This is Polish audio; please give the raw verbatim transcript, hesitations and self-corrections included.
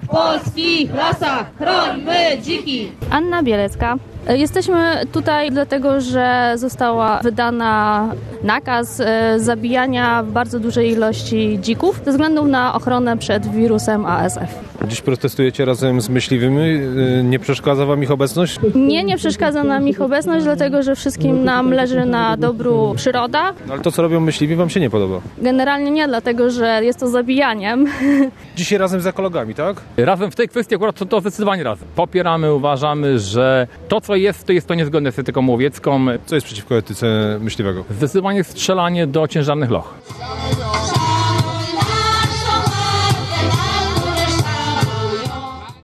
W polskich lasach chrońmy dziki! Anna Bielecka. Jesteśmy tutaj dlatego, że została wydana nakaz zabijania w bardzo dużej ilości dzików ze względu na ochronę przed wirusem A S F. Dziś protestujecie razem z myśliwymi. Nie przeszkadza wam ich obecność? Nie, nie przeszkadza nam ich obecność, dlatego że wszystkim nam leży na dobru przyroda. No, ale to, co robią myśliwi, wam się nie podoba? Generalnie nie, dlatego że jest to zabijaniem. Dzisiaj razem z ekologami, tak? Razem w tej kwestii akurat to, to zdecydowanie razem. Popieramy, uważamy, że to, co jest, to jest to niezgodne z etyką łowiecką. Co jest przeciwko etyce myśliwego? Zdecydowanie strzelanie do ciężarnych loch.